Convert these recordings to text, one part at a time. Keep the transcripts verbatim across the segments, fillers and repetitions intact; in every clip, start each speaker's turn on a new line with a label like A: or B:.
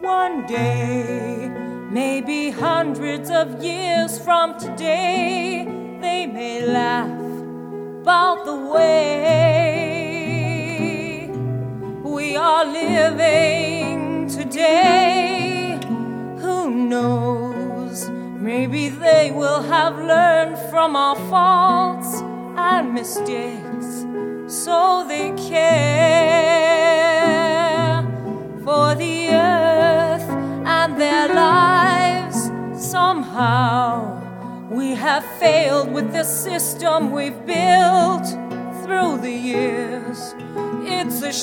A: One day, maybe hundreds of years from today, they may laugh about the way we are living today. Who knows? Maybe they will have learned from our faults and mistakes, so they care for the earth and their lives. Somehow we have failed with the system we've built through the years. It's a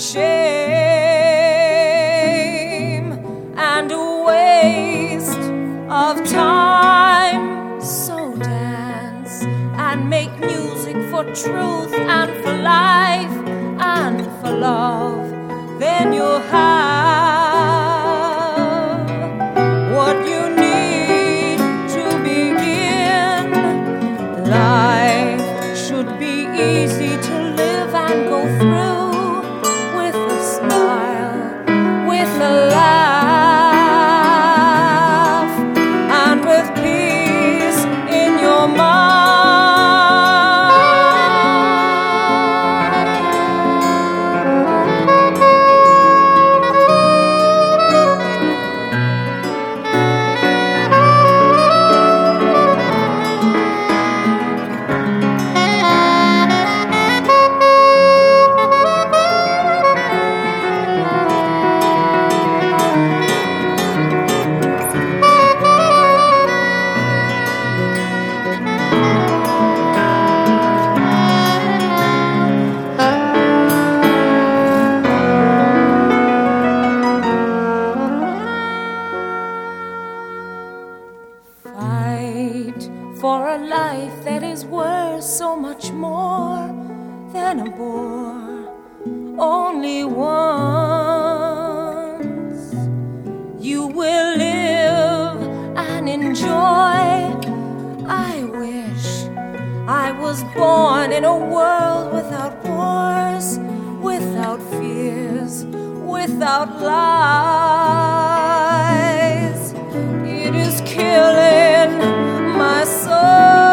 A: shame and a waste of time. So dance and make music for truth and for life and for love. Then you'll have what you need to begin. Life should be easy to live and go through, with a smile, with a laugh, and with peace in your mind. Fight for a life that is worth so much more than a bore, only once. You will live and enjoy. I wish I was born in a world without wars, without fears, without lies. It is killing my soul.